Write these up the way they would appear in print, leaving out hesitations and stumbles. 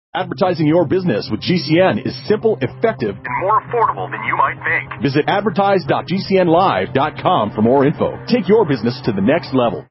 Advertising your business with GCN is simple, effective, and more affordable than you might think. Visit advertise.gcnlive.com for more info. Take your business to the next level.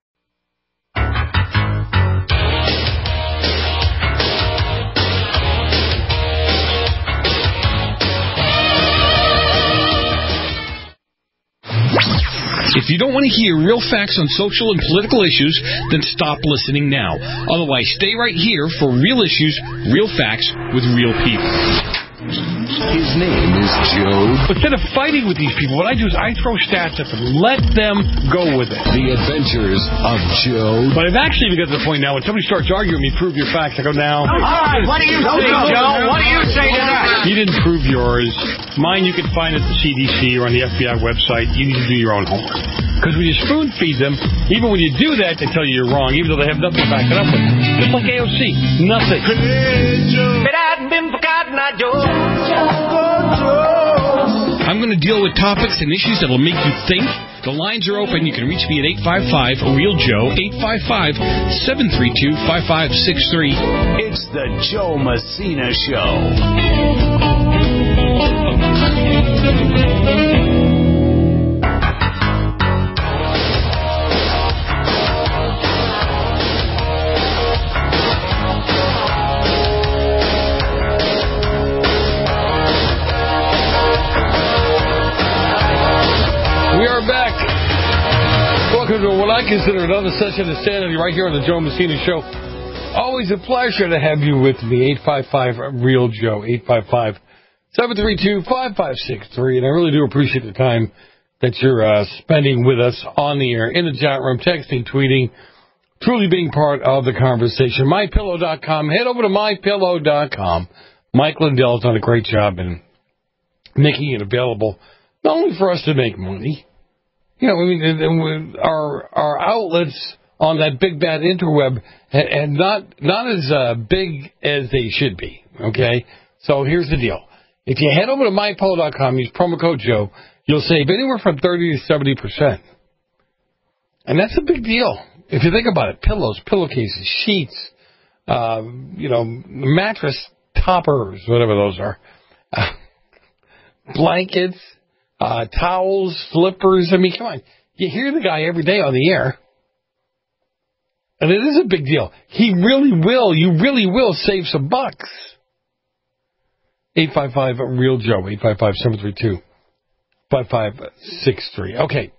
If you don't want to hear real facts on social and political issues, then stop listening now. Otherwise, stay right here for real issues, real facts, with real people. His name is Joe. Instead of fighting with these people, what I do is I throw stats at them. Let them go with it. The Adventures of Joe. But I've actually got to the point now when somebody starts arguing with me, prove your facts. I go, now. All right, what do you say, Joe? What do you say to that? You didn't prove yours. Mine you can find at the CDC or on the FBI website. You need to do your own homework. Because when you spoon feed them, even when you do that, they tell you you're wrong, even though they have nothing to back it up with. Just like AOC. Nothing. If it hadn't been for Cotton Eye Joe. I'm going to deal with topics and issues that will make you think. The lines are open. You can reach me at 855-REAL-JOE, 855-732-5563. It's the Joe Messina Show. Welcome to what I consider another session of sanity right here on the Joe Messina Show. Always a pleasure to have you with me. 855-REAL-JOE, 855-732-5563. And I really do appreciate the time that you're spending with us on the air, in the chat room, texting, tweeting, truly being part of the conversation. MyPillow.com. Head over to MyPillow.com. Mike Lindell's done a great job in making it available, not only for us to make money. You know, I mean, our outlets on that big bad interweb and not as big as they should be. Okay, so here's the deal: if you head over to mypillow.com, use promo code Joe, you'll save anywhere from 30 to 70%, and that's a big deal if you think about it. Pillows, pillowcases, sheets, mattress toppers, whatever those are, blankets. Towels, slippers. I mean, come on. You hear the guy every day on the air. And it is a big deal. You really will save some bucks. 855-REAL-JOE, 855-732-5563. Okay.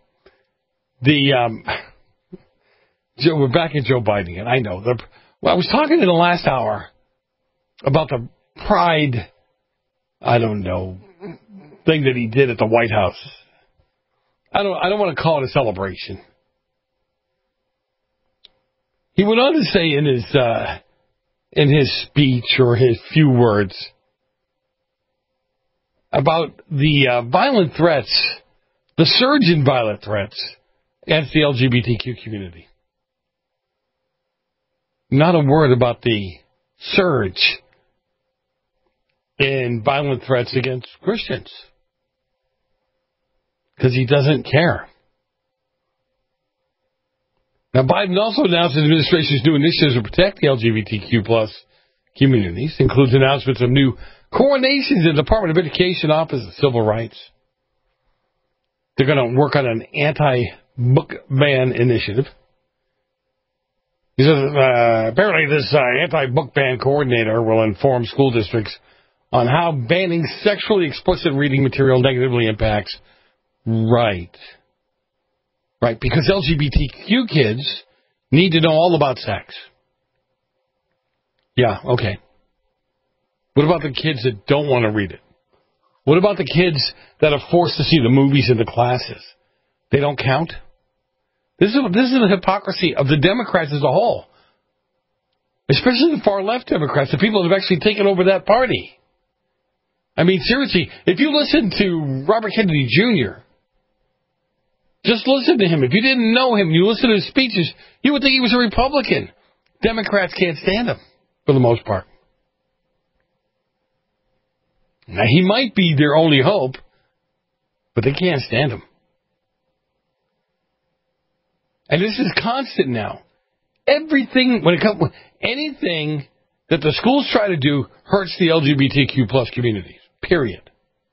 Joe, we're back at Joe Biden again. I know. I was talking in the last hour about the pride, thing that he did at the White House. I don't want to call it a celebration. He went on to say in his speech or his few words about the violent threats, the surge in violent threats against the LGBTQ community. Not a word about the surge in violent threats against Christians. Because he doesn't care. Now, Biden also announced his administration's new initiatives to protect the LGBTQ plus communities. Includes announcements of new coronations in the Department of Education Office of Civil Rights. They're going to work on an anti-book ban initiative. He says, apparently this anti-book ban coordinator will inform school districts on how banning sexually explicit reading material negatively impacts. Right, because LGBTQ kids need to know all about sex. Yeah, okay. What about the kids that don't want to read it? What about the kids that are forced to see the movies in the classes? They don't count? This is the hypocrisy of the Democrats as a whole. Especially the far-left Democrats, the people that have actually taken over that party. I mean, seriously, if you listen to Robert Kennedy Jr., just listen to him. If you didn't know him, you listen to his speeches, you would think he was a Republican. Democrats can't stand him, for the most part. Now, he might be their only hope, but they can't stand him. And this is constant now. Everything, when it comes, anything that the schools try to do hurts the LGBTQ plus communities, period.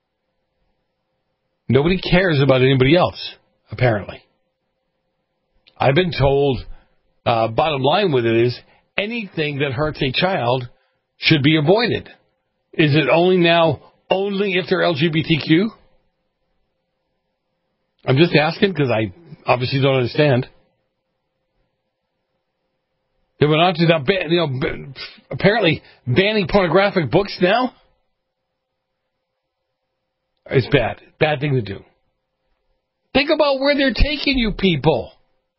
Nobody cares about anybody else, apparently. I've been told, bottom line with it is, anything that hurts a child should be avoided. Is it only if they're LGBTQ? I'm just asking because I obviously don't understand. They went on to now, apparently banning pornographic books now. It's bad. Bad thing to do. Think about where they're taking you people.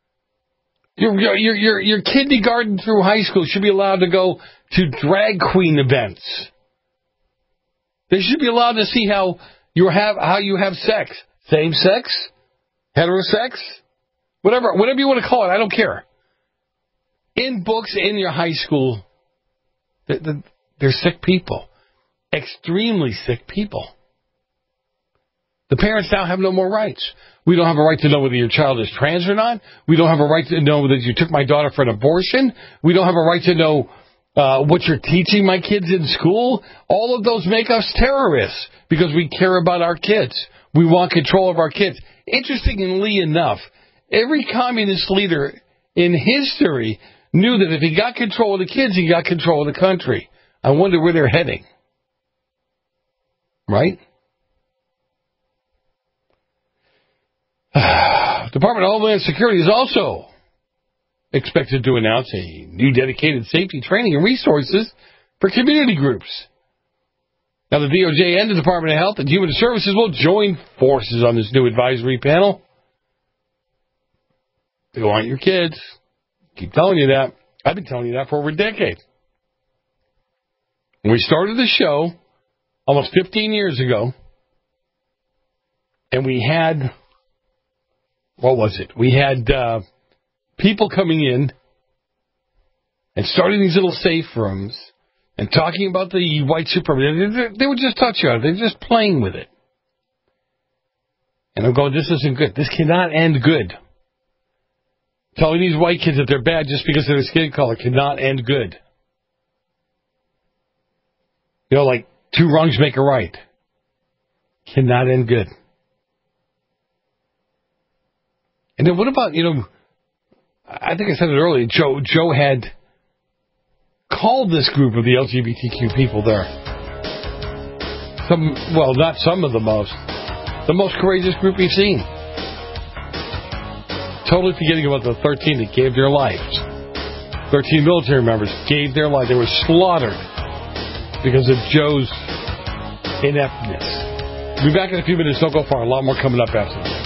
Your kindergarten through high school should be allowed to go to drag queen events. They should be allowed to see how you have sex. Same sex, heterosex, whatever you want to call it. I don't care. In books in your high school, they're sick people, extremely sick people. The parents now have no more rights. We don't have a right to know whether your child is trans or not. We don't have a right to know whether you took my daughter for an abortion. We don't have a right to know what you're teaching my kids in school. All of those make us terrorists because we care about our kids. We want control of our kids. Interestingly enough, every communist leader in history knew that if he got control of the kids, he got control of the country. I wonder where they're heading. Right? Department of Homeland Security is also expected to announce a new dedicated safety training and resources for community groups. Now, the DOJ and the Department of Health and Human Services will join forces on this new advisory panel. They want your kids. Keep telling you that. I've been telling you that for over a decade. When we started the show almost 15 years ago, and we had... what was it? We had people coming in and starting these little safe rooms and talking about the white supremacy. They would just touch you on it. They're just playing with it. And I'm going, this isn't good. This cannot end good. Telling these white kids that they're bad just because of their skin color cannot end good. You know, like 2 wrongs make a right. Cannot end good. And then what about, I think I said it earlier, Joe had called this group of the LGBTQ people there. Not some of the most courageous group we've seen. Totally forgetting about the 13 that gave their lives. 13 military members gave their life. They were slaughtered because of Joe's ineptness. We'll be back in a few minutes. Don't go far. A lot more coming up after this.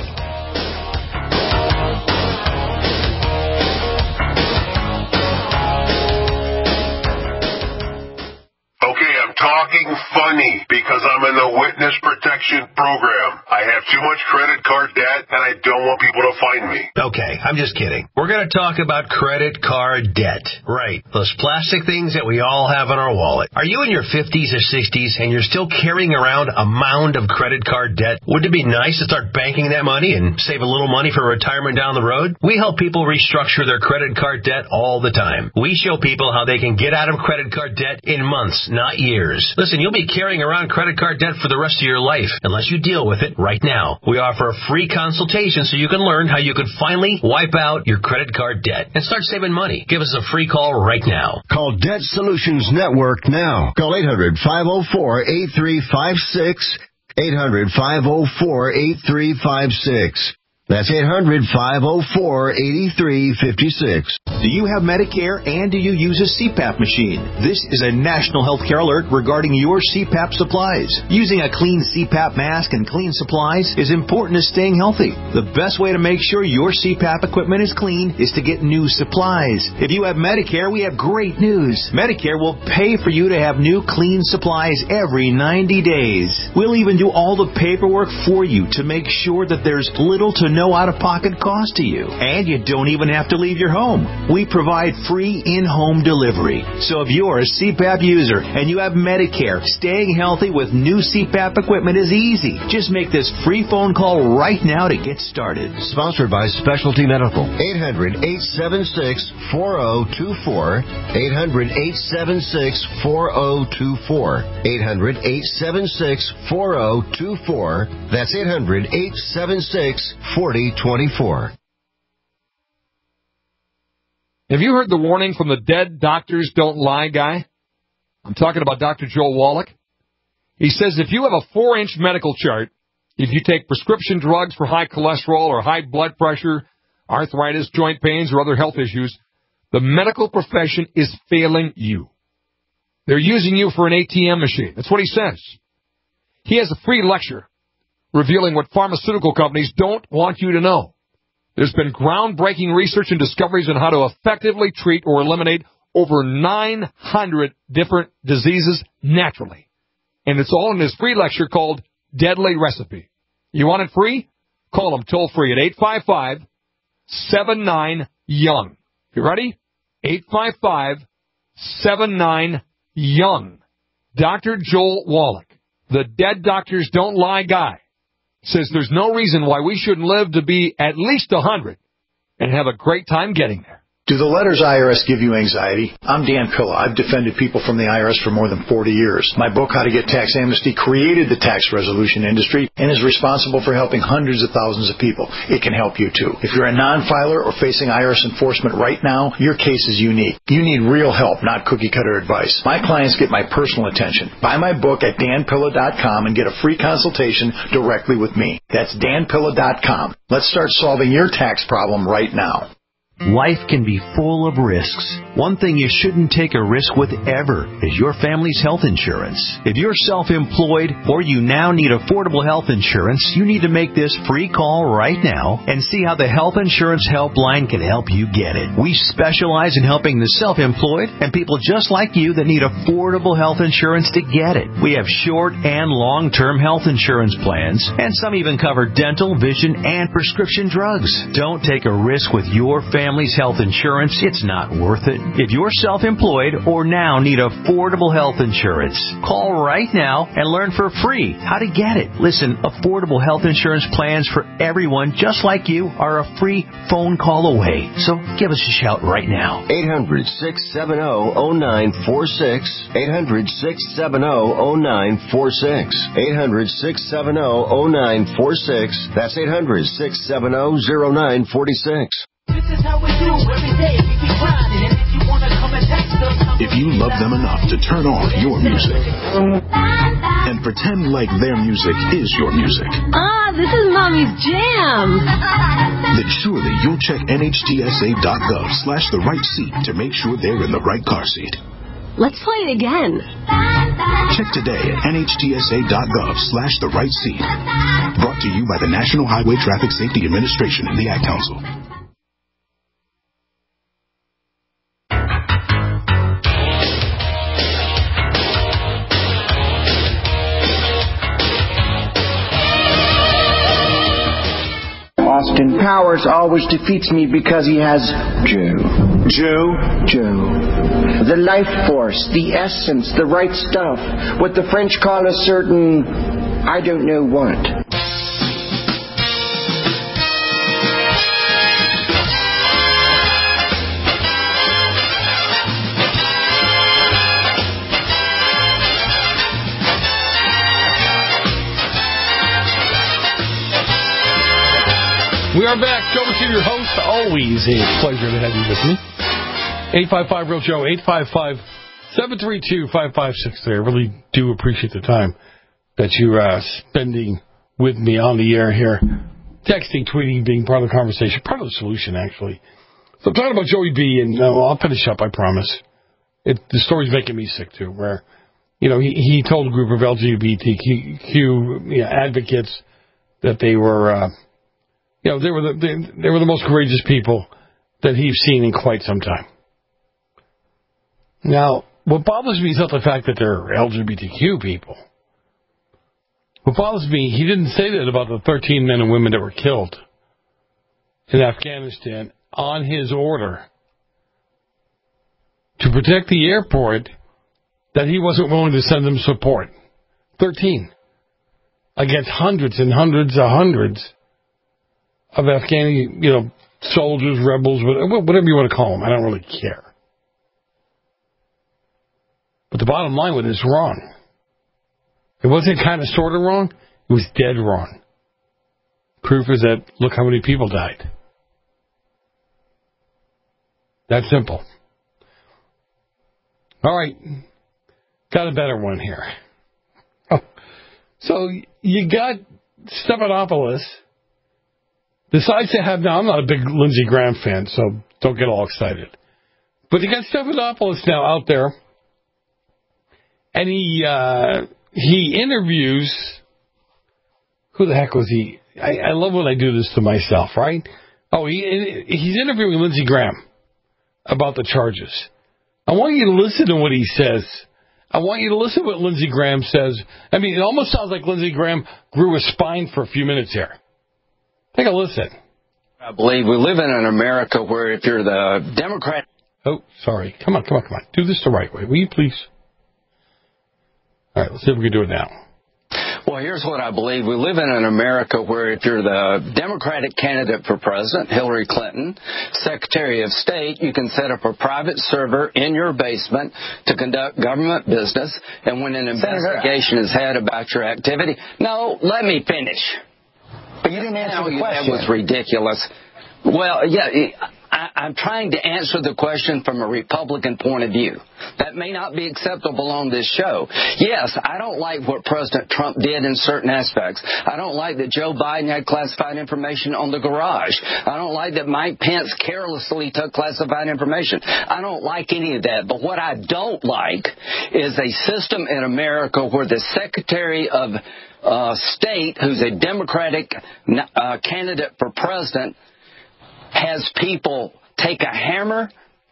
Funny because I'm in the witness protection program. I have too much credit card debt and I don't want people to find me. Okay, I'm just kidding. We're going to talk about credit card debt. Right. Those plastic things that we all have in our wallet. Are you in your 50s or 60s and you're still carrying around a mound of credit card debt? Wouldn't it be nice to start banking that money and save a little money for retirement down the road? We help people restructure their credit card debt all the time. We show people how they can get out of credit card debt in months, not years. Listen, you'll be carrying around credit card debt for the rest of your life unless you deal with it right now. We offer a free consultation so you can learn how you can finally wipe out your credit card debt and start saving money. Give us a free call right now. Call Debt Solutions Network now. Call 800-504-8356. 800-504-8356. That's 800-504-8356. Do you have Medicare and do you use a CPAP machine? This is a national healthcare alert regarding your CPAP supplies. Using a clean CPAP mask and clean supplies is important to staying healthy. The best way to make sure your CPAP equipment is clean is to get new supplies. If you have Medicare, we have great news. Medicare will pay for you to have new clean supplies every 90 days. We'll even do all the paperwork for you to make sure that there's little to no out-of-pocket cost to you. And you don't even have to leave your home. We provide free in-home delivery. So if you're a CPAP user and you have Medicare, staying healthy with new CPAP equipment is easy. Just make this free phone call right now to get started. Sponsored by Specialty Medical. 800-876-4024. 800-876-4024. 800-876-4024. That's 800-876-4024. Have you heard the warning from the Dead Doctors Don't Lie guy? I'm talking about Dr. Joel Wallach. He says if you have a 4-inch medical chart, if you take prescription drugs for high cholesterol or high blood pressure, arthritis, joint pains, or other health issues, the medical profession is failing you. They're using you for an ATM machine. That's what he says. He has a free lecture revealing what pharmaceutical companies don't want you to know. There's been groundbreaking research and discoveries on how to effectively treat or eliminate over 900 different diseases naturally. And it's all in this free lecture called Deadly Recipe. You want it free? Call them toll free at 855-79-YOUNG. You ready? 855-79-YOUNG. Dr. Joel Wallach, the Dead Doctors Don't Lie guy, says there's no reason why we shouldn't live to be at least 100 and have a great time getting there. Do the letters IRS give you anxiety? I'm Dan Pilla. I've defended people from the IRS for more than 40 years. My book, How to Get Tax Amnesty, created the tax resolution industry and is responsible for helping hundreds of thousands of people. It can help you, too. If you're a non-filer or facing IRS enforcement right now, your case is unique. You need real help, not cookie-cutter advice. My clients get my personal attention. Buy my book at danpilla.com and get a free consultation directly with me. That's danpilla.com. Let's start solving your tax problem right now. Life can be full of risks. One thing you shouldn't take a risk with ever is your family's health insurance. If you're self-employed or you now need affordable health insurance, you need to make this free call right now and see how the Health Insurance Helpline can help you get it. We specialize in helping the self-employed and people just like you that need affordable health insurance to get it. We have short and long-term health insurance plans, and some even cover dental, vision, and prescription drugs. Don't take a risk with your family's health insurance. It's not worth it. If you're self-employed or now need affordable health insurance, call right now and learn for free how to get it. Listen, affordable health insurance plans for everyone just like you are a free phone call away. So give us a shout right now. 800-670-0946. 800-670-0946. 800-670-0946. That's 800-670-0946. This is how we do every day. We keep grinding, and if you wanna come and text us, if you love them enough to turn off your music and pretend like their music is your music. This is Mommy's jam. Then surely you'll check NHTSA.gov/the right seat to make sure they're in the right car seat. Let's play it again. Check today at NHTSA.gov/the right seat. Brought to you by the National Highway Traffic Safety Administration and the Ad Council. Austin Powers always defeats me because he has Joe. The life force, the essence, the right stuff. What the French call a certain, I don't know what. We are back. Joe Messina, your host. Always a pleasure to have you with me. 855-REAL-JOE, 855-732-5563. I really do appreciate the time that you are spending with me on the air here. Texting, tweeting, being part of the conversation, part of the solution, actually. So I'm talking about Joey B, and I'll finish up, I promise. The story's making me sick, too, where, he told a group of LGBTQ advocates that they were... they were the most courageous people that he's seen in quite some time. Now, what bothers me is not the fact that they're LGBTQ people. What bothers me, he didn't say that about the 13 men and women that were killed in Afghanistan on his order to protect the airport that he wasn't willing to send them support. 13. Against hundreds and hundreds of Afghani, soldiers, rebels, whatever you want to call them. I don't really care. But the bottom line with it is wrong. It wasn't kind of sort of wrong. It was dead wrong. Proof is that look how many people died. That simple. All right. Got a better one here. So you got Stephanopoulos decides to have, now I'm not a big Lindsey Graham fan, so don't get all excited. But you got Stephanopoulos now out there, and he interviews, who the heck was he? I love when I do this to myself, right? Oh, he's interviewing Lindsey Graham about the charges. I want you to listen to what he says. I want you to listen to what Lindsey Graham says. I mean, it almost sounds like Lindsey Graham grew a spine for a few minutes here. Take a listen. I believe we live in an America where if you're the Democrat... Oh, sorry. Come on. Do this the right way, will you please? All right, let's see if we can do it now. Well, here's what I believe. We live in an America where if you're the Democratic candidate for president, Hillary Clinton, Secretary of State, you can set up a private server in your basement to conduct government business, and when an investigation is had about your activity... No, let me finish. But you didn't answer the question. That was ridiculous. Well, yeah, I'm trying to answer the question from a Republican point of view. That may not be acceptable on this show. Yes, I don't like what President Trump did in certain aspects. I don't like that Joe Biden had classified information on the garage. I don't like that Mike Pence carelessly took classified information. I don't like any of that. But what I don't like is a system in America where the Secretary of State, who's a Democratic candidate for president, has people take a hammer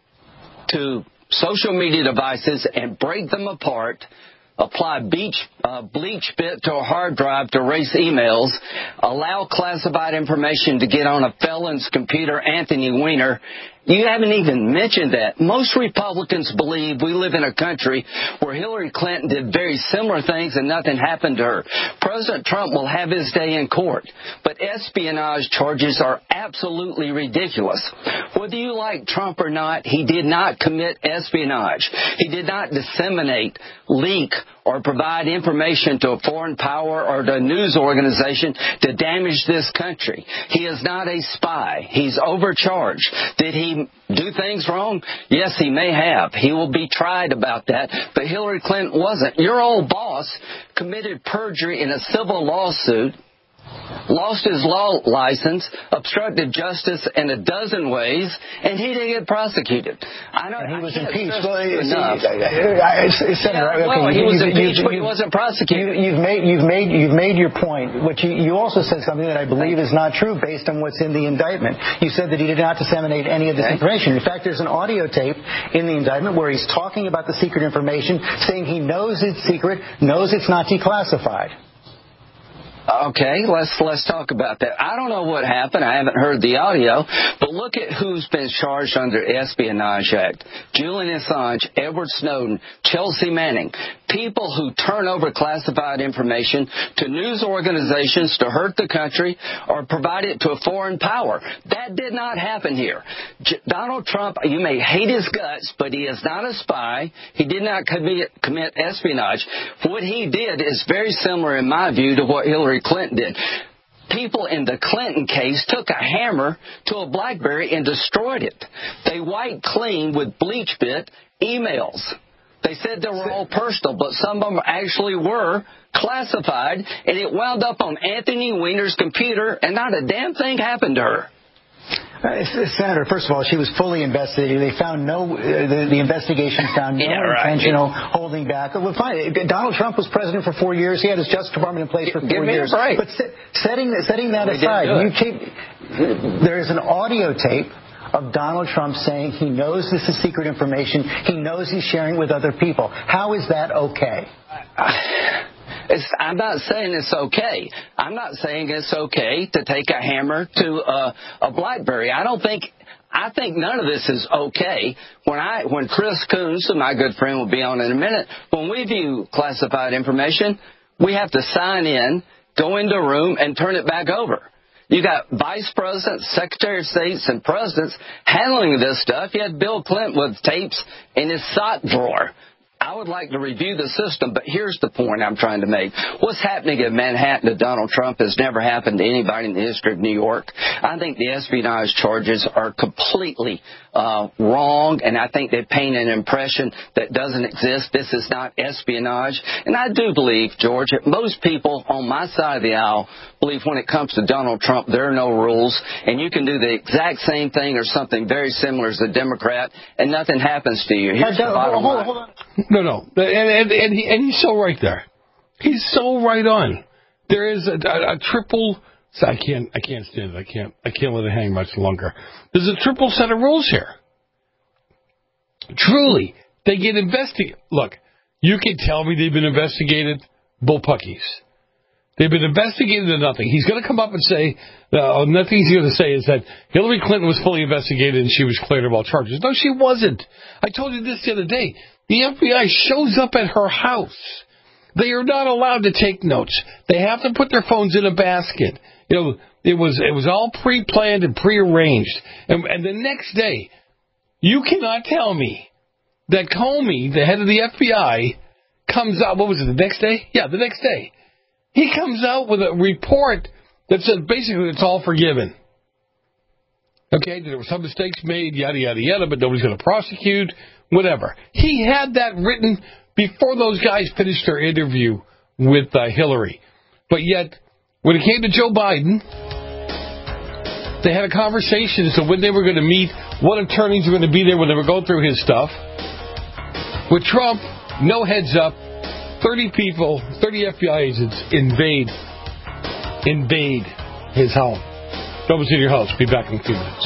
to social media devices and break them apart, apply bleach bit to a hard drive to erase emails, allow classified information to get on a felon's computer, Anthony Weiner. You haven't even mentioned that. Most Republicans believe we live in a country where Hillary Clinton did very similar things and nothing happened to her. President Trump will have his day in court, but espionage charges are absolutely ridiculous. Whether you like Trump or not, he did not commit espionage. He did not disseminate, leak, or provide information to a foreign power or to a news organization to damage this country. He is not a spy. He's overcharged. Did he do things wrong? Yes, he may have. He will be tried about that. But Hillary Clinton wasn't. Your old boss committed perjury in a civil lawsuit, lost his law license, obstructed justice in a dozen ways, and he didn't get prosecuted. I know he was impeached. He was impeached, but he wasn't prosecuted. You've made your point. Which you also said something that I believe is not true based on what's in the indictment. You said that he did not disseminate any of this information. In fact, there's an audio tape in the indictment where he's talking about the secret information, saying he knows it's secret, knows it's not declassified. Okay, let's talk about that. I don't know what happened. I haven't heard the audio, but look at who's been charged under Espionage Act. Julian Assange, Edward Snowden, Chelsea Manning. People who turn over classified information to news organizations to hurt the country or provide it to a foreign power. That did not happen here. Donald Trump, you may hate his guts, but he is not a spy. He did not commit espionage. What he did is very similar, in my view, to what Hillary Clinton did. People in the Clinton case took a hammer to a BlackBerry and destroyed it. They wiped clean with bleach bit emails. They said they were all personal, but some of them actually were classified, and it wound up on Anthony Weiner's computer, and not a damn thing happened to her. Senator, first of all, she was fully investigated. They found the investigation found no intentional holding back. Well, fine. Donald Trump was president for 4 years. He had his Justice Department in place for 4 years. But setting that aside, there is an audio tape of Donald Trump saying he knows this is secret information. He knows he's sharing it with other people. How is that okay? I'm not saying it's okay. I'm not saying it's okay to take a hammer to a BlackBerry. I think none of this is okay. When Chris Coons, my good friend will be on in a minute, when we view classified information, we have to sign in, go into a room, and turn it back over. You got vice presidents, secretary of states, and presidents handling this stuff. You had Bill Clinton with tapes in his sock drawer. I would like to review the system, but here's the point I'm trying to make. What's happening in Manhattan to Donald Trump has never happened to anybody in the history of New York. I think the espionage charges are completely wrong, and I think they paint an impression that doesn't exist. This is not espionage. And I do believe, George, that most people on my side of the aisle believe when it comes to Donald Trump, there are no rules, and you can do the exact same thing or something very similar as a Democrat, and nothing happens to you. Here's the bottom line. Hold on. No. And he's so right there. He's so right on. There is a triple... So I can't stand it. I can't let it hang much longer. There's a triple set of rules here. Truly, they get investigated. Look, you can tell me they've been investigated. Bullpuckies. They've been investigated to nothing. He's going to come up and say, nothing he's going to say is that Hillary Clinton was fully investigated and she was cleared of all charges. No, she wasn't. I told you this the other day. The FBI shows up at her house. They are not allowed to take notes. They have to put their phones in a basket. You know, it was all pre-planned and pre-arranged. And the next day, you cannot tell me that Comey, the head of the FBI, comes out, what was it, the next day? Yeah, the next day. He comes out with a report that says basically it's all forgiven. Okay, there were some mistakes made, yada, yada, yada, but nobody's going to prosecute, whatever. He had that written before those guys finished their interview with Hillary. But yet, when it came to Joe Biden, they had a conversation as to when they were going to meet, what attorneys were going to be there when they were going through his stuff. With Trump, no heads up, 30 people, 30 FBI agents invade his home. Double to your house. Be back in a few minutes.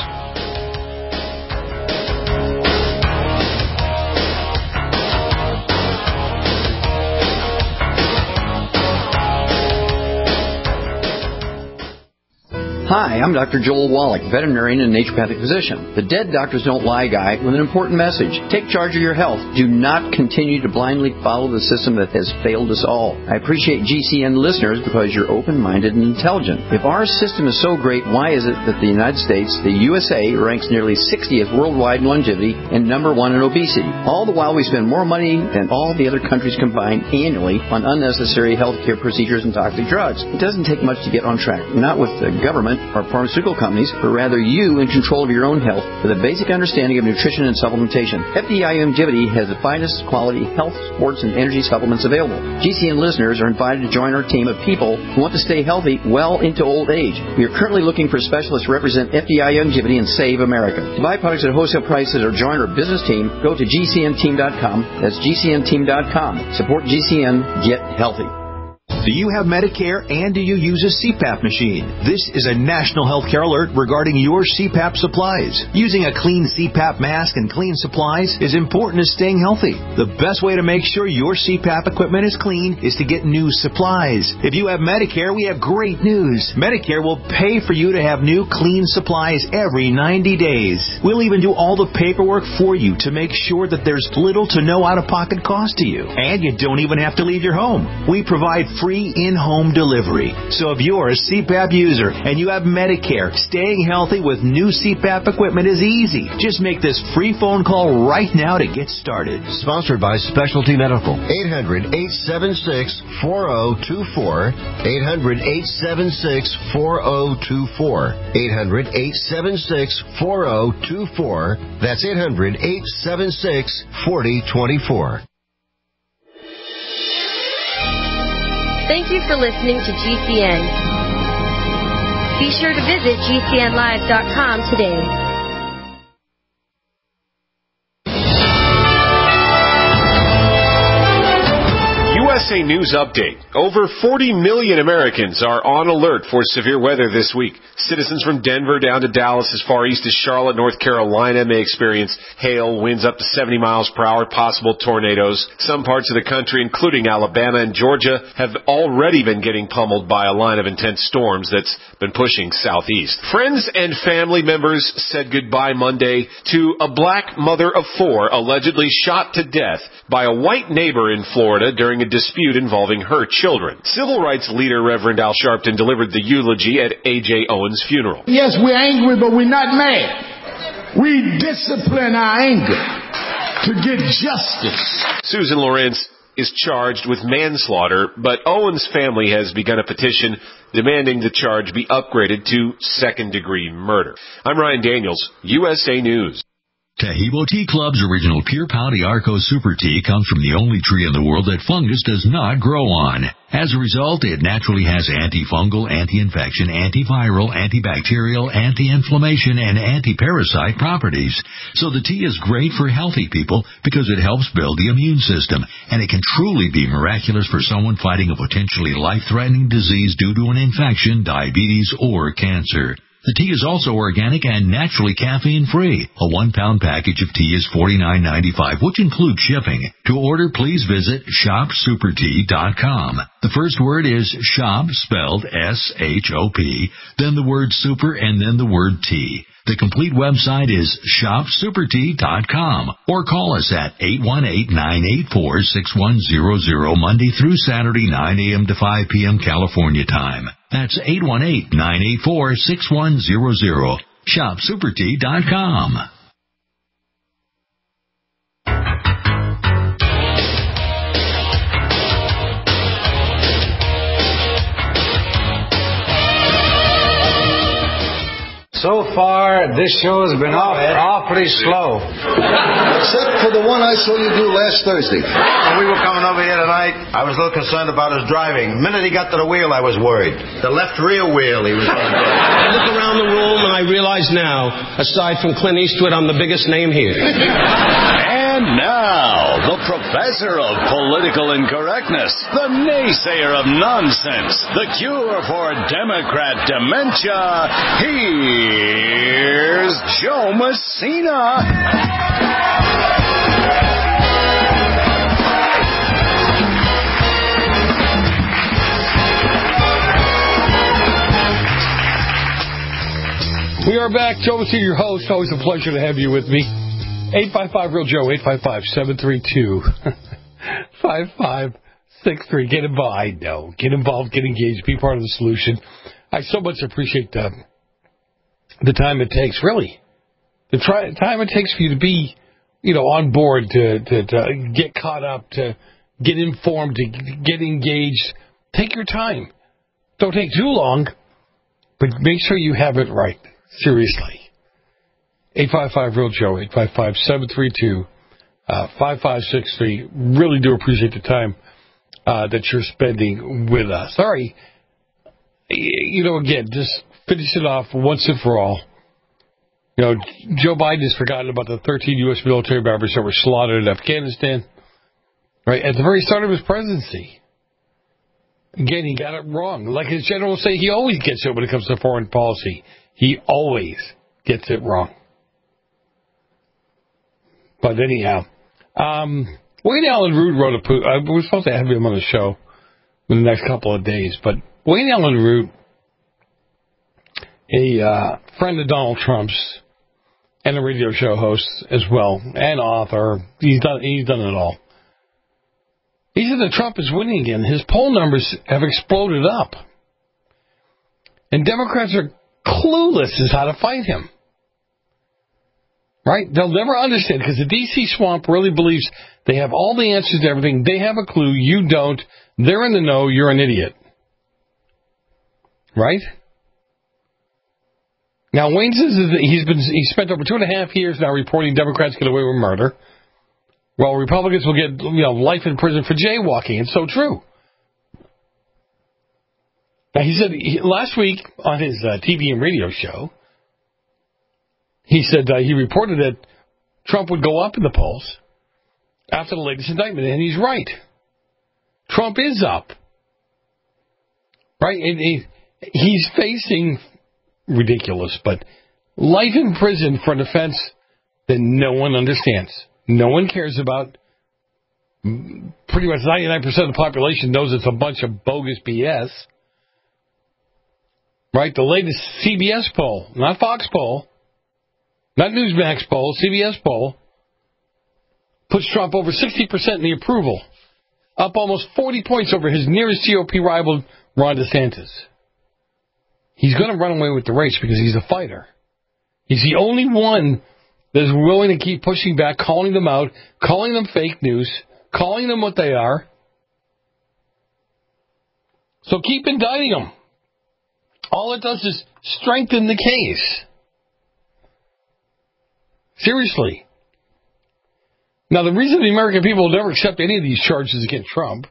Hi, I'm Dr. Joel Wallach, veterinarian and naturopathic physician. The Dead Doctors Don't Lie guy with an important message. Take charge of your health. Do not continue to blindly follow the system that has failed us all. I appreciate GCN listeners because you're open-minded and intelligent. If our system is so great, why is it that the United States, the USA, ranks nearly 60th worldwide in longevity and number 1 in obesity? All the while we spend more money than all the other countries combined annually on unnecessary healthcare procedures and toxic drugs. It doesn't take much to get on track. Not with the government or pharmaceutical companies, but rather you in control of your own health with a basic understanding of nutrition and supplementation. FDI Longevity has the finest quality health, sports, and energy supplements available. GCN listeners are invited to join our team of people who want to stay healthy well into old age. We are currently looking for specialists to represent FDI Longevity and Save America. To buy products at wholesale prices or join our business team, go to GCNteam.com. That's GCNteam.com. Support GCN. Get healthy. Do you have Medicare and do you use a CPAP machine? This is a national healthcare alert regarding your CPAP supplies. Using a clean CPAP mask and clean supplies is important to staying healthy. The best way to make sure your CPAP equipment is clean is to get new supplies. If you have Medicare, we have great news. Medicare will pay for you to have new clean supplies every 90 days. We'll even do all the paperwork for you to make sure that there's little to no out-of-pocket cost to you. And you don't even have to leave your home. We provide free in-home delivery. So if you're a CPAP user and you have Medicare, staying healthy with new CPAP equipment is easy. Just make this free phone call right now to get started. Sponsored by Specialty Medical. 800-876-4024. 800-876-4024. 800-876-4024. That's 800-876-4024. Thank you for listening to GCN. Be sure to visit GCNlive.com today. U.S. USA News Update. Over 40 million Americans are on alert for severe weather this week. Citizens from Denver down to Dallas, as far east as Charlotte, North Carolina, may experience hail, winds up to 70 miles per hour, possible tornadoes. Some parts of the country, including Alabama and Georgia, have already been getting pummeled by a line of intense storms that's been pushing southeast. Friends and family members said goodbye Monday to a black mother of 4 allegedly shot to death by a white neighbor in Florida during a dispute involving her children. Civil rights leader Reverend Al Sharpton delivered the eulogy at A.J. Owens' funeral. Yes, we're angry, but we're not mad. We discipline our anger to get justice. Susan Lawrence is charged with manslaughter, but Owens' family has begun a petition demanding the charge be upgraded to second-degree murder. I'm Ryan Daniels, USA News. Tahibo Tea Club's original Pure Pau Arco Super Tea comes from the only tree in the world that fungus does not grow on. As a result, it naturally has antifungal, anti-infection, antiviral, antibacterial, anti-inflammation, and anti-parasite properties. So the tea is great for healthy people because it helps build the immune system, and it can truly be miraculous for someone fighting a potentially life-threatening disease due to an infection, diabetes, or cancer. The tea is also organic and naturally caffeine-free. A 1-pound package of tea is $49.95, which includes shipping. To order, please visit shopsupertea.com. The first word is shop, spelled S-H-O-P, then the word super, and then the word tea. The complete website is shopsupertea.com, or call us at 818-984-6100 Monday through Saturday, 9 a.m. to 5 p.m. California time. That's 818-984-6100. shopsupertea.com. So far, this show has been awfully slow. Except for the one I saw you do last Thursday. When we were coming over here tonight, I was a little concerned about his driving. The minute he got to the wheel, I was worried. The left rear wheel he was on. I look around the room and I realize now, aside from Clint Eastwood, I'm the biggest name here. And now, the professor of political incorrectness, the naysayer of nonsense, the cure for Democrat dementia, here's Joe Messina. We are back. Joe Messina, your host. Always a pleasure to have you with me. 855-REAL-JOE, 855-732-5563. Get involved. I know. Get involved, get engaged, be part of the solution. I so much appreciate the time it takes, really. The time it takes for you to be, on board, to get caught up, to get informed, to get engaged. Take your time. Don't take too long, but make sure you have it right. Seriously. 855-REAL-JOE, 855-732-5563. Really do appreciate the time that you're spending with us. Sorry, again, just finish it off once and for all. Joe Biden has forgotten about the 13 U.S. military members that were slaughtered in Afghanistan, right, at the very start of his presidency. Again, he got it wrong. Like his generals say, he always gets it when it comes to foreign policy. He always gets it wrong. But anyhow, Wayne Allen Root wrote we're supposed to have him on the show in the next couple of days, but Wayne Allen Root, a friend of Donald Trump's and a radio show host as well, and author, he's done it all. He said that Trump is winning again. His poll numbers have exploded up. And Democrats are clueless as how to fight him. Right? They'll never understand because the D.C. swamp really believes they have all the answers to everything. They have a clue. You don't. They're in the know. You're an idiot. Right? Now, Wayne says that he spent over 2.5 years now reporting Democrats get away with murder, while Republicans will get life in prison for jaywalking. It's so true. Now, he said last week on his TV and radio show, he said he reported that Trump would go up in the polls after the latest indictment, and he's right. Trump is up. Right? He's facing, ridiculous, but life in prison for an offense that no one understands. No one cares about. Pretty much 99% of the population knows it's a bunch of bogus BS. Right? The latest CBS poll, not Fox poll, not Newsmax poll, CBS poll, puts Trump over 60% in the approval, up almost 40 points over his nearest GOP rival, Ron DeSantis. He's going to run away with the race because he's a fighter. He's the only one that is willing to keep pushing back, calling them out, calling them fake news, calling them what they are. So keep indicting them. All it does is strengthen the case. Seriously. Now, the reason the American people will never accept any of these charges against Trump,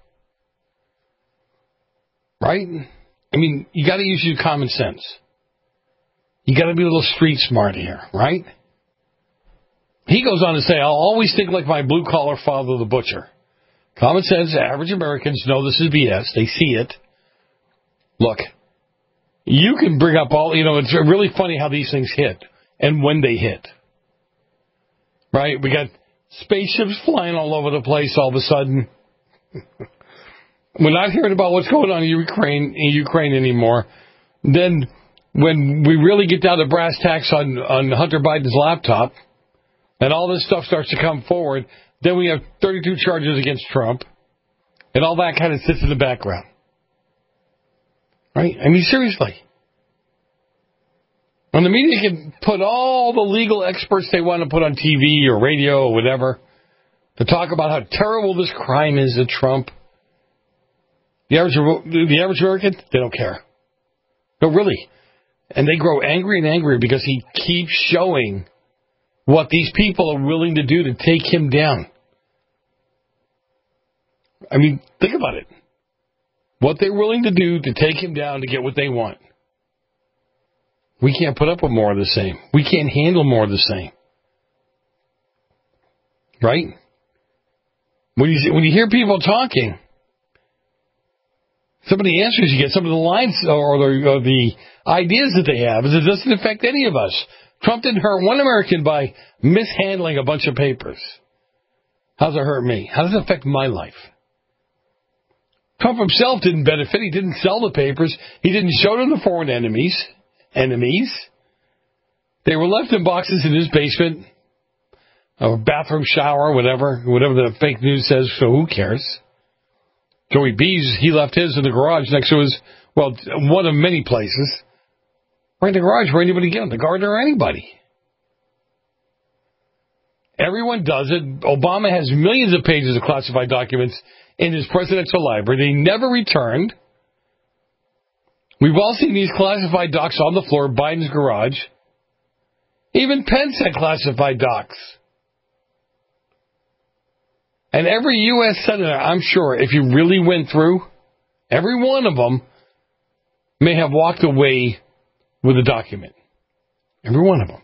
right? I mean, you got to use your common sense. You got to be a little street smart here, right? He goes on to say, I'll always think like my blue-collar father, the butcher. Common sense, average Americans know this is BS. They see it. Look, you can bring up all, it's really funny how these things hit and when they hit. Right? We got spaceships flying all over the place all of a sudden. We're not hearing about what's going on in Ukraine anymore. Then when we really get down to brass tacks on Hunter Biden's laptop and all this stuff starts to come forward, then we have 32 charges against Trump and all that kind of sits in the background. Right? I mean, seriously. And the media can put all the legal experts they want to put on TV or radio or whatever to talk about how terrible this crime is at Trump. The average American, they don't care. No, really. And they grow angry and angrier because he keeps showing what these people are willing to do to take him down. I mean, think about it. What they're willing to do to take him down to get what they want. We can't put up with more of the same. We can't handle more of the same. Right? When you hear people talking, some of the answers you get, some of the lines or the ideas that they have is it doesn't affect any of us. Trump didn't hurt one American by mishandling a bunch of papers. How does it hurt me? How does it affect my life? Trump himself didn't benefit. He didn't sell the papers. He didn't show them to foreign enemies. They were left in boxes in his basement, or bathroom shower, whatever the fake news says, so who cares? Joey B's, he left his in the garage next to his, one of many places. Right in the garage where anybody get him, the gardener or anybody. Everyone does it. Obama has millions of pages of classified documents in his presidential library. They never returned. We've all seen these classified docs on the floor of Biden's garage. Even Pence had classified docs. And every U.S. senator, I'm sure, if you really went through, every one of them may have walked away with a document. Every one of them.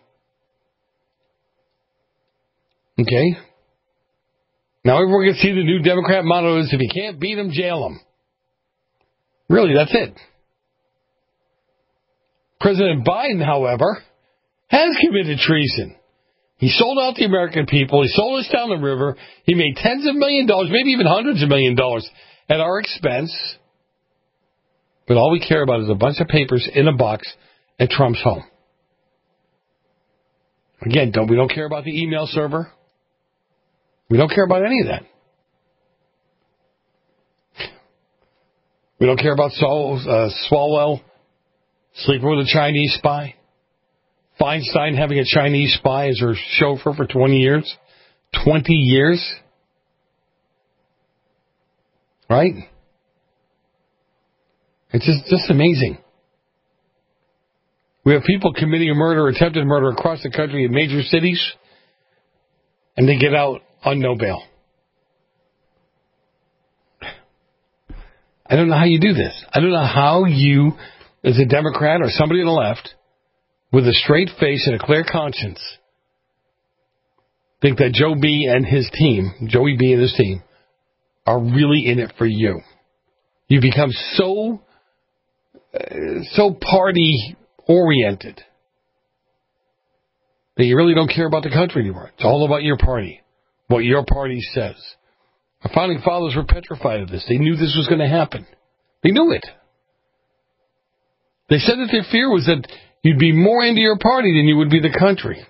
Okay? Now everyone can see the new Democrat motto is, if you can't beat them, jail them. Really, that's it. President Biden, however, has committed treason. He sold out the American people. He sold us down the river. He made tens of millions of dollars, maybe even hundreds of millions of dollars at our expense. But all we care about is a bunch of papers in a box at Trump's home. Again, we don't care about the email server. We don't care about any of that. We don't care about Swalwell sleeping with a Chinese spy. Feinstein having a Chinese spy as her chauffeur for 20 years. 20 years? Right? It's just amazing. We have people committing a murder, attempted murder across the country in major cities, and they get out on no bail. I don't know how you do this. I don't know how you, as a Democrat or somebody on the left, with a straight face and a clear conscience, think that Joey B and his team, are really in it for you. You become so party-oriented that you really don't care about the country anymore. It's all about your party, what your party says. Our founding fathers were petrified of this. They knew this was going to happen. They knew it. They said that their fear was that you'd be more into your party than you would be the country.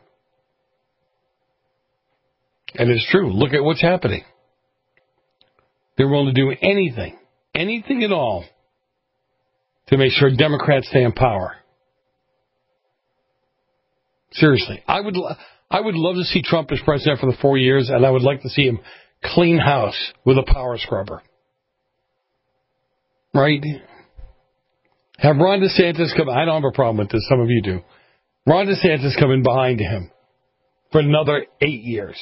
And it's true. Look at what's happening. They're willing to do anything at all, to make sure Democrats stay in power. Seriously. I would love to see Trump as president for the 4 years, and I would like to see him clean house with a power scrubber. Right? Have Ron DeSantis come. I don't have a problem with this. Some of you do. Ron DeSantis come in behind him for another 8 years.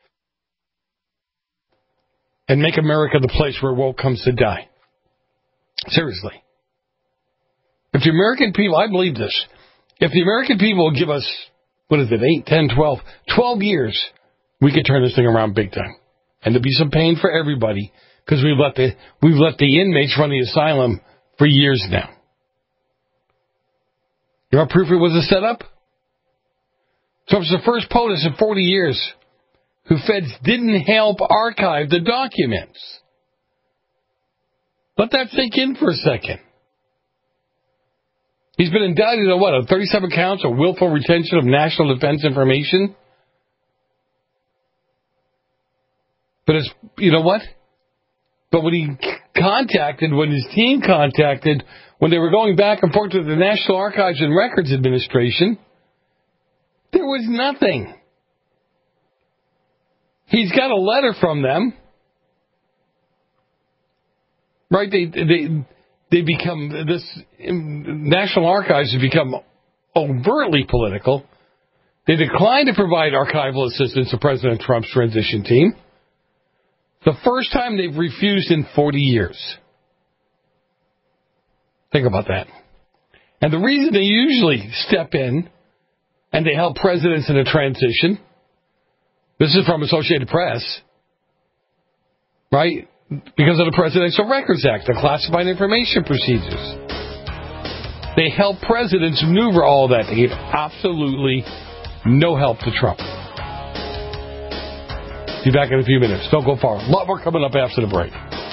And make America the place where woke comes to die. Seriously. If the American people, I believe this, if the American people will give us, 8, 10, 12 years, we could turn this thing around big time. And there'll be some pain for everybody, because we've let the inmates run the asylum for years now. You know what proof it was a setup? Trump's the first POTUS in 40 years who feds didn't help archive the documents. Let that sink in for a second. He's been indicted on 37 counts of willful retention of national defense information? But you know what? But when his team contacted, when they were going back and forth to the National Archives and Records Administration, there was nothing. He's got a letter from them. Right? They become, this National Archives have become overtly political. They declined to provide archival assistance to President Trump's transition team. The first time they've refused in 40 years. Think about that. And the reason they usually step in and they help presidents in a transition, this is from Associated Press, right? Because of the Presidential Records Act, the classified information procedures. They help presidents maneuver all that. They give absolutely no help to Trump. Be back in a few minutes. Don't go far. A lot more coming up after the break.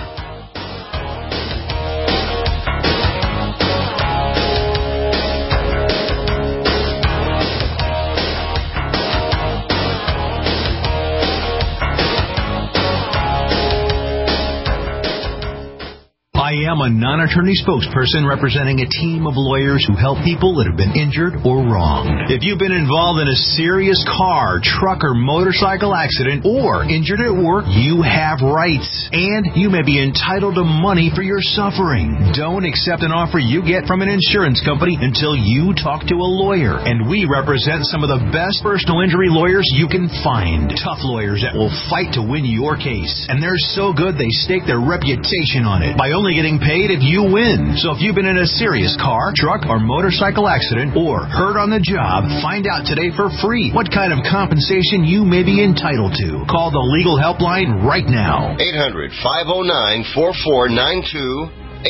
I am a non-attorney spokesperson representing a team of lawyers who help people that have been injured or wronged. If you've been involved in a serious car, truck, or motorcycle accident or injured at work, you have rights, and you may be entitled to money for your suffering. Don't accept an offer you get from an insurance company until you talk to a lawyer, and we represent some of the best personal injury lawyers you can find. Tough lawyers that will fight to win your case, and they're so good they stake their reputation on it by only getting paid if you win. So if you've been in a serious car, truck, or motorcycle accident or hurt on the job, find out today for free what kind of compensation you may be entitled to. Call the legal helpline right now. 800-509-4492.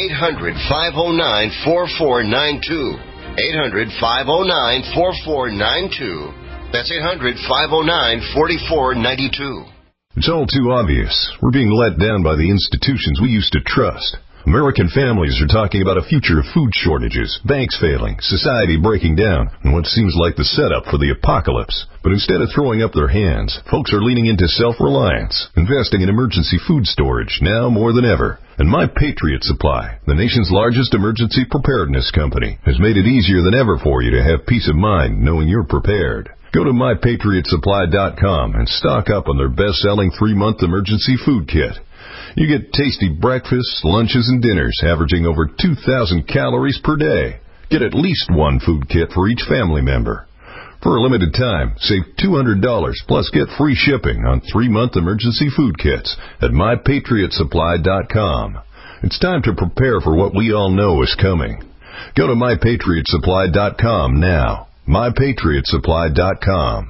800-509-4492. 800-509-4492. That's 800-509-4492. It's all too obvious. We're being let down by the institutions we used to trust. American families are talking about a future of food shortages, banks failing, society breaking down, and what seems like the setup for the apocalypse. But instead of throwing up their hands, folks are leaning into self-reliance, investing in emergency food storage now more than ever. And My Patriot Supply, the nation's largest emergency preparedness company, has made it easier than ever for you to have peace of mind knowing you're prepared. Go to MyPatriotSupply.com and stock up on their best-selling 3-month emergency food kit. You get tasty breakfasts, lunches, and dinners averaging over 2,000 calories per day. Get at least one food kit for each family member. For a limited time, save $200 plus get free shipping on 3-month emergency food kits at MyPatriotSupply.com. It's time to prepare for what we all know is coming. Go to MyPatriotSupply.com now. MyPatriotSupply.com.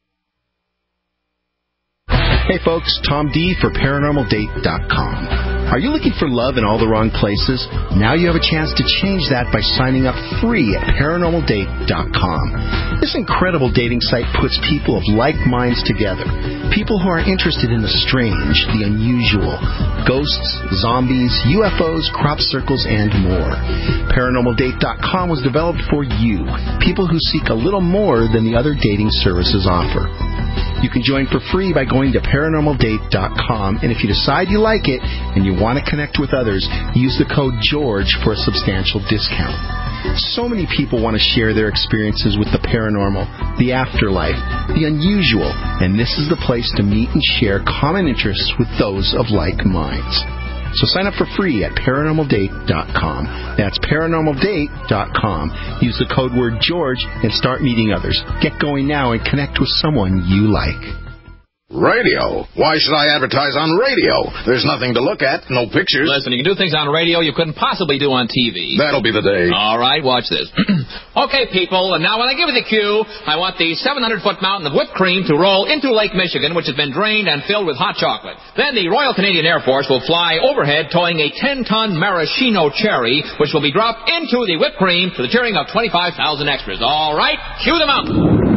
Hey folks, Tom D for ParanormalDate.com. Are you looking for love in all the wrong places? Now you have a chance to change that by signing up free at ParanormalDate.com. This incredible dating site puts people of like minds together. People who are interested in the strange, the unusual, ghosts, zombies, UFOs, crop circles, and more. ParanormalDate.com was developed for you, people who seek a little more than the other dating services offer. You can join for free by going to ParanormalDate.com, and if you decide you like it and you want to connect with others, use the code GEORGE for a substantial discount. So many people want to share their experiences with the paranormal, the afterlife, the unusual, and this is the place to meet and share common interests with those of like minds. So sign up for free at ParanormalDate.com. That's ParanormalDate.com. Use the code word George and start meeting others. Get going now and connect with someone you like. Radio? Why should I advertise on radio? There's nothing to look at, no pictures. Listen, you can do things on radio you couldn't possibly do on TV. That'll be the day. All right, watch this. Okay, people, and now when I give you the cue, I want the 700-foot mountain of whipped cream to roll into Lake Michigan, which has been drained and filled with hot chocolate. Then the Royal Canadian Air Force will fly overhead towing a 10-ton maraschino cherry, which will be dropped into the whipped cream to the cheering of 25,000 extras. All right, cue the mountain.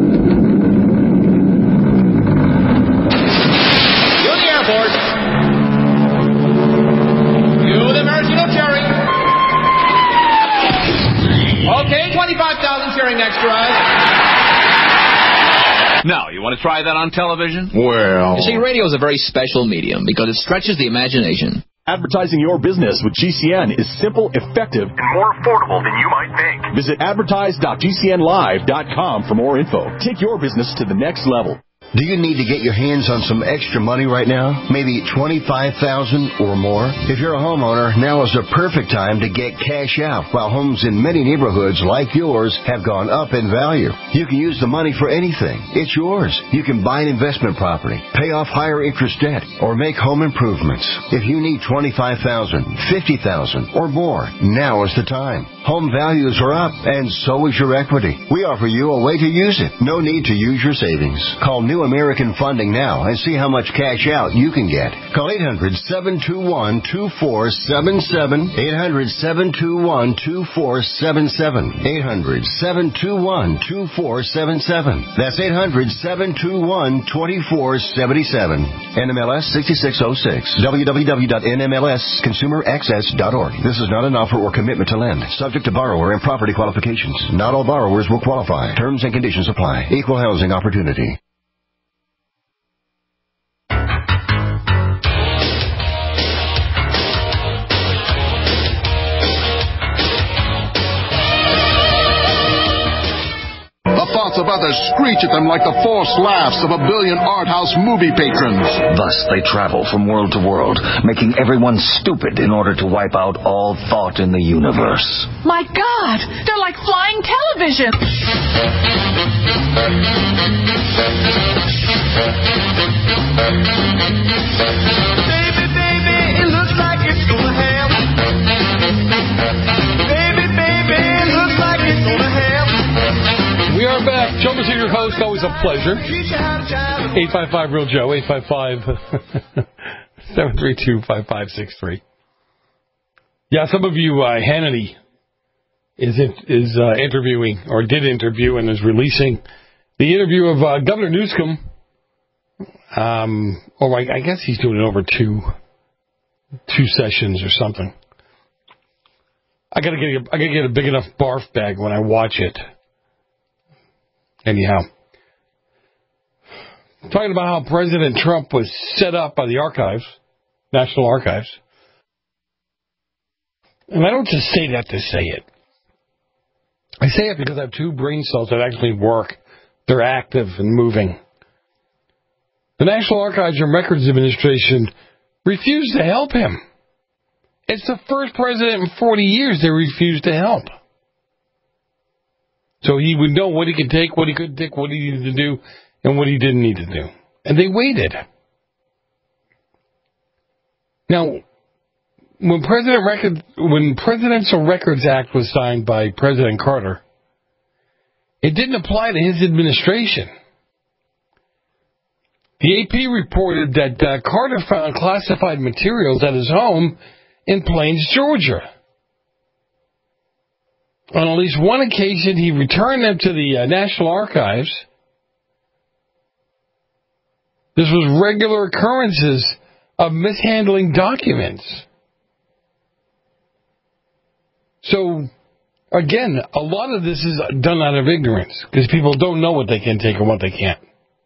Okay, 25,000 cheering extras. Now, you want to try that on television? Well... You see, radio is a very special medium because it stretches the imagination. Advertising your business with GCN is simple, effective, and more affordable than you might think. Visit advertise.gcnlive.com for more info. Take your business to the next level. Do you need to get your hands on some extra money right now? Maybe $25,000 or more? If you're a homeowner, now is the perfect time to get cash out while homes in many neighborhoods like yours have gone up in value. You can use the money for anything. It's yours. You can buy an investment property, pay off higher interest debt, or make home improvements. If you need $25,000, $50,000 or more, now is the time. Home values are up, and so is your equity. We offer you a way to use it. No need to use your savings. Call New American Funding now and see how much cash out you can get. Call 800-721-2477. 800-721-2477. 800-721-2477. That's 800-721-2477. NMLS 6606. www.nmlsconsumeraccess.org. This is not an offer or commitment to lend. Subject to borrower and property qualifications. Not all borrowers will qualify. Terms and conditions apply. Equal housing opportunity. Thoughts of others screech at them like the forced laughs of a billion art house movie patrons. Thus they travel from world to world, making everyone stupid in order to wipe out all thought in the universe. My God, they're like flying television. Baby, baby, it looks like it's gonna happen. Baby, baby, it looks like it's gonna happen. We are back. Joe Messina, your host. Always a pleasure. 855-REAL-JOE, 855-732-5563. Yeah, some of you, Hannity is interviewing, or did interview, and is releasing the interview of Governor Newsom. I guess he's doing it over two sessions or something. I gotta get a big enough barf bag when I watch it. Anyhow, talking about how President Trump was set up by the archives, National Archives. And I don't just say that to say it. I say it because I have two brain cells that actually work. They're active and moving. The National Archives and Records Administration refused to help him. It's the first president in 40 years they refused to help. So he would know what he could take, what he couldn't take, what he needed to do, and what he didn't need to do. And they waited. Now, when Presidential Records Act was signed by President Carter, it didn't apply to his administration. The AP reported that Carter found classified materials at his home in Plains, Georgia. On at least one occasion, he returned them to the National Archives. This was regular occurrences of mishandling documents. So, again, a lot of this is done out of ignorance because people don't know what they can take and what they can't.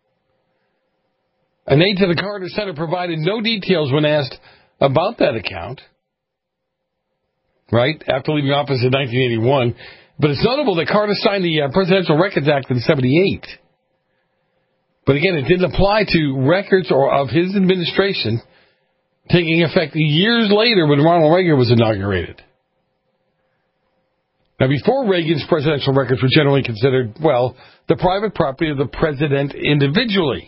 An aide to the Carter Center provided no details when asked about that account, right, after leaving office in 1981. But it's notable that Carter signed the Presidential Records Act in 1978. But again, it didn't apply to records or of his administration, taking effect years later when Ronald Reagan was inaugurated. Now, before Reagan's presidential records were generally considered, well, the private property of the president individually.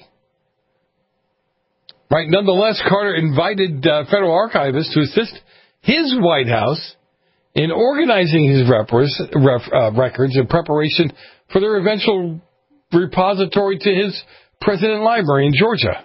Right? Nonetheless, Carter invited federal archivists to assist his White House in organizing his records in preparation for their eventual repository to his President Library in Georgia.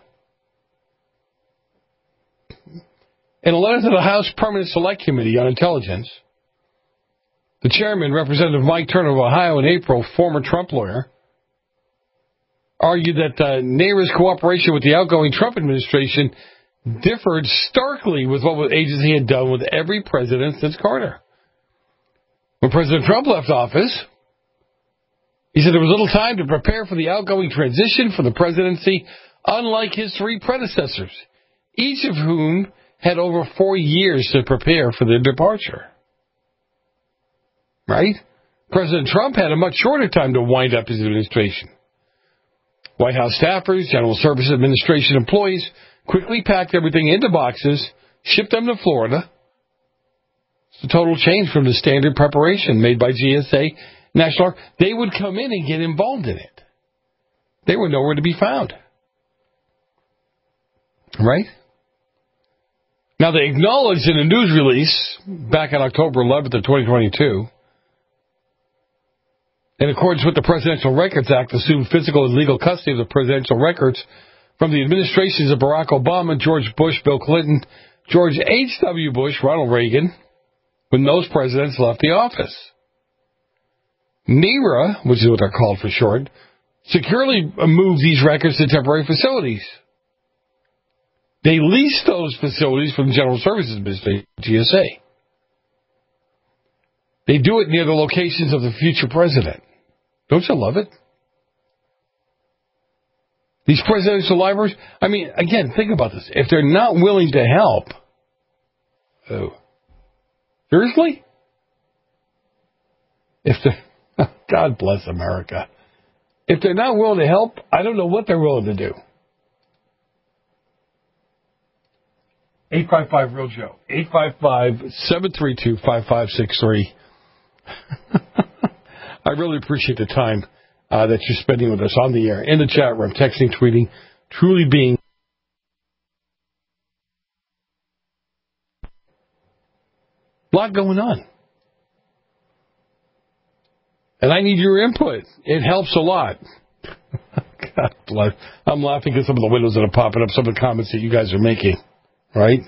In a letter to the House Permanent Select Committee on Intelligence, the chairman, Representative Mike Turner of Ohio, in April, former Trump lawyer, argued that NARA's cooperation with the outgoing Trump administration differed starkly with what the agency had done with every president since Carter. When President Trump left office, he said there was little time to prepare for the outgoing transition for the presidency, unlike his three predecessors, each of whom had over 4 years to prepare for their departure. Right? President Trump had a much shorter time to wind up his administration. White House staffers, General Services Administration employees quickly packed everything into boxes, shipped them to Florida. It's a total change from the standard preparation made by GSA, National. They would come in and get involved in it. They were nowhere to be found. Right? Now, they acknowledged in a news release back on October 11th of 2022, in accordance with the Presidential Records Act, assumed physical and legal custody of the presidential records from the administrations of Barack Obama, George Bush, Bill Clinton, George H.W. Bush, Ronald Reagan, when those presidents left the office. NARA, which is what they're called for short, securely moved these records to temporary facilities. They leased those facilities from the General Services Administration, GSA. They do it near the locations of the future president. Don't you love it? These presidential libraries, I mean, again, think about this. If they're not willing to help, seriously? God bless America. If they're not willing to help, I don't know what they're willing to do. 855-REAL-JOE. 855-732-5563. I really appreciate the time that you're spending with us on the air, in the chat room, texting, tweeting, truly being. A lot going on. And I need your input. It helps a lot. God bless. I'm laughing at some of the windows that are popping up, some of the comments that you guys are making. Right?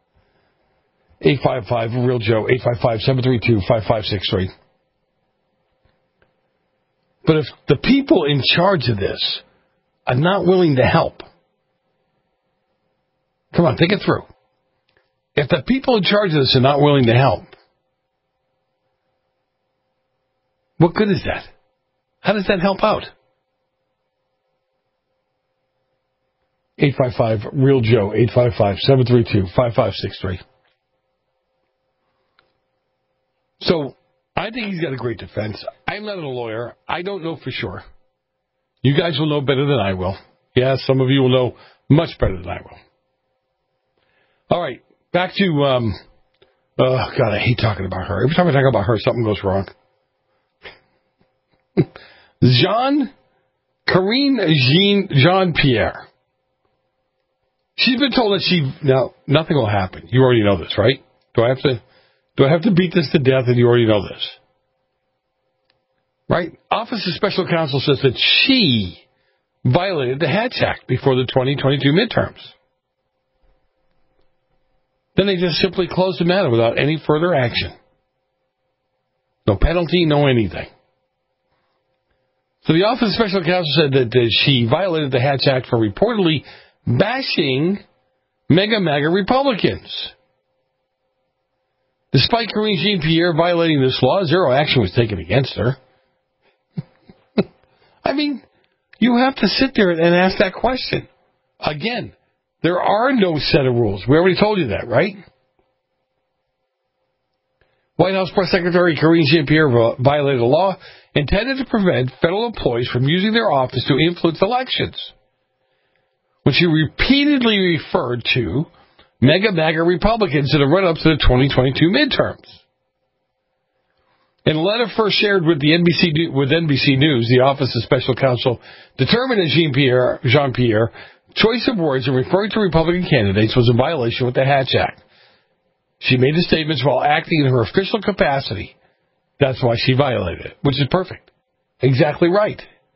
855-REAL-JOE, 855-732-5563. But if the people in charge of this are not willing to help, come on, think it through. If the people in charge of this are not willing to help, what good is that? How does that help out? 855-REAL-JOE, 855-732-5563. So, I think he's got a great defense. I'm not a lawyer. I don't know for sure. You guys will know better than I will. Yeah, some of you will know much better than I will. All right, back to, God, I hate talking about her. Every time I talk about her, something goes wrong. Karine Jean-Pierre. She's been told that now, nothing will happen. You already know this, right? Do I have to beat this to death and you already know this? Right? Office of Special Counsel says that she violated the Hatch Act before the 2022 midterms. Then they just simply closed the matter without any further action. No penalty, no anything. So the Office of Special Counsel said that she violated the Hatch Act for reportedly bashing MAGA Republicans. Despite Karine Jean-Pierre violating this law, zero action was taken against her. I mean, you have to sit there and ask that question. Again, there are no set of rules. We already told you that, right? White House Press Secretary Karine Jean-Pierre violated a law intended to prevent federal employees from using their office to influence elections, when she repeatedly referred to MAGA Republicans in the run-up to the 2022 midterms. In a letter first shared with NBC News, the Office of Special Counsel determined that Jean-Pierre choice of words in referring to Republican candidates was in violation with the Hatch Act. She made the statements while acting in her official capacity. That's why she violated it, which is perfect. Exactly right.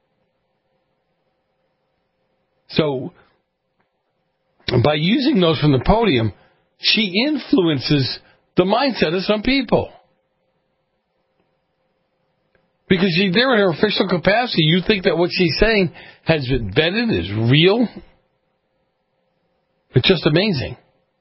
So, by using those from the podium, she influences the mindset of some people. Because she's there in her official capacity, you think that what she's saying has been vetted, is real. It's just amazing.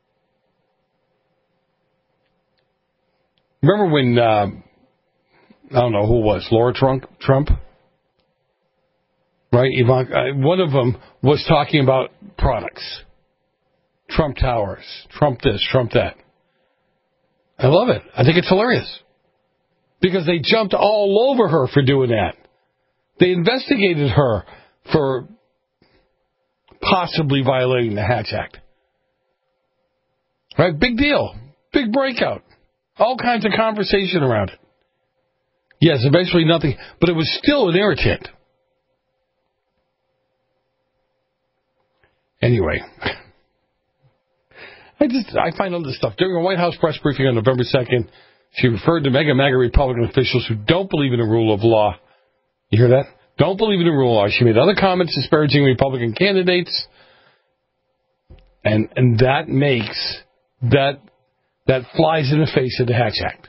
Remember when, I don't know who it was, Laura Trump? Right? Ivanka, one of them was talking about products. Trump Towers, Trump this, Trump that. I love it. I think it's hilarious. Because they jumped all over her for doing that. They investigated her for possibly violating the Hatch Act. Right? Big deal. Big breakout. All kinds of conversation around it. Yes, eventually nothing, but it was still an irritant. Anyway, I find all this stuff. During a White House press briefing on November 2nd, she referred to MAGA Republican officials who don't believe in the rule of law. You hear that? Don't believe in the rule of law. She made other comments disparaging Republican candidates, and that makes that flies in the face of the Hatch Act.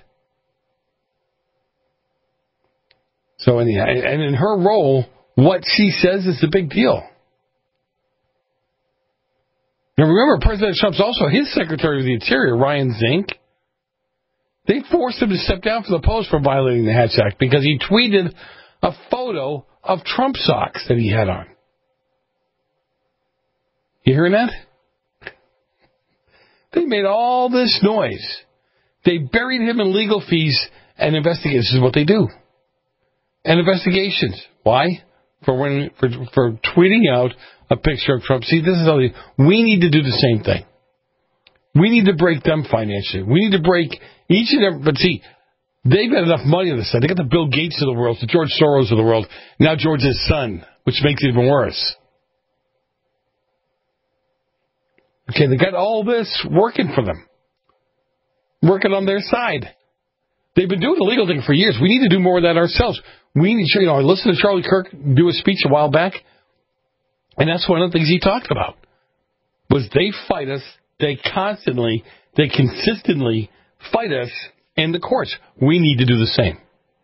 So anyhow, and in her role, what she says is the big deal. Now remember, President Trump's also his Secretary of the Interior, Ryan Zink. They forced him to step down from the post for violating the Hatch Act because he tweeted a photo of Trump socks that he had on. You hearing that? They made all this noise. They buried him in legal fees and investigations. This is what they do. And investigations. Why? For tweeting out a picture of Trump. See, this is how we need to do the same thing. We need to break them financially. We need to break each and every... But see, they've got enough money on this side. They got the Bill Gates of the world, the George Soros of the world, now George's son, which makes it even worse. Okay, they got all this working for them. Working on their side. They've been doing the legal thing for years. We need to do more of that ourselves. We need to, I listened to Charlie Kirk do a speech a while back, and that's one of the things he talked about, was they fight us, they consistently fight us in the courts. We need to do the same.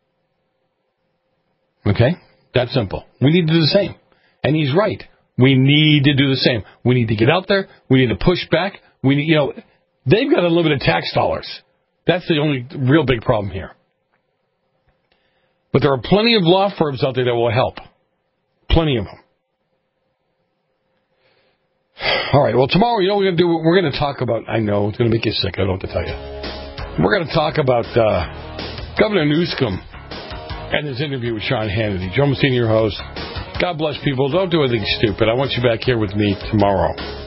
Okay? That's simple. We need to do the same. And he's right. We need to do the same. We need to get out there. We need to push back. We need, they've got unlimited tax dollars. That's the only real big problem here. But there are plenty of law firms out there that will help. Plenty of them. All right. Well, tomorrow, what we're going to do? We're going to talk about, I know, it's going to make you sick. I don't know what to tell you. We're going to talk about Governor Newsom and his interview with Sean Hannity. Joe Messina, your host. God bless people. Don't do anything stupid. I want you back here with me tomorrow.